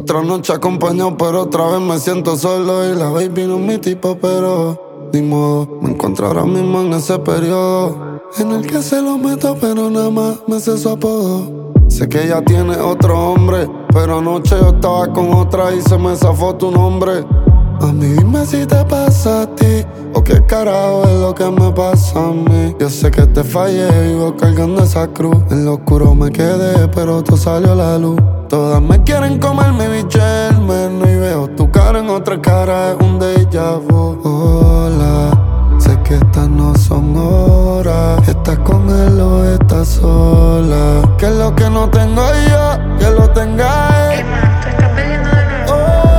Otra noche acompañado, pero otra vez me siento solo. Y la baby no es mi tipo, pero ni modo. Me encuentro ahora mismo en ese periodo en el que se lo meto, pero nada más me sé su apodo. Sé que ella tiene otro hombre, pero anoche yo estaba con otra y se me zafó tu nombre. A mí dime si te pasa a ti o qué carajo es lo que me pasa a mí. Yo sé que te fallé, vivo cargando esa cruz. En lo oscuro me quedé, pero tú salió la luz. Todas me quieren comer mi bicho el menos y veo tu cara en otra cara, es un déjà vu. Hola, sé que estas no son horas. ¿Estás con él o estás sola? Que es lo que no tengo yo, que lo tenga él. Te estás perdiendo de nuevo.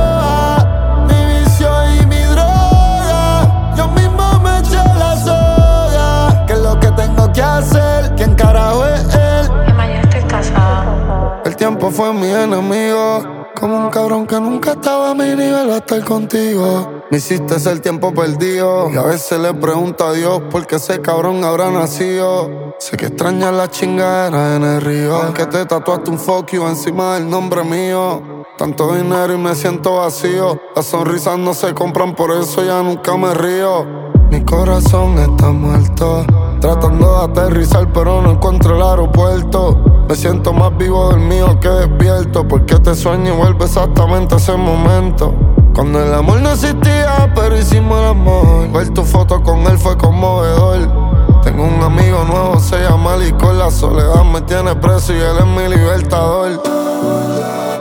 ¿Quién carajo es él? Emma, ya estoy casada. El tiempo fue mi enemigo, como un cabrón que nunca estaba a mi nivel a estar contigo. Me hiciste ser tiempo perdido y a veces le pregunto a Dios por qué ese cabrón habrá nacido. Sé que extrañas la chingadera en el río, que te tatuaste un fuck you encima del nombre mío. Tanto dinero y me siento vacío. Las sonrisas no se compran, por eso ya nunca me río. Mi corazón está muerto, tratando de aterrizar pero no encuentro el aeropuerto. Me siento más vivo del mío que despierto, porque te sueño y vuelve exactamente a ese momento cuando el amor no existía pero hicimos el amor. Ver tu foto con él fue conmovedor. Tengo un amigo nuevo, se llama Licor. La soledad me tiene preso y él es mi libertador.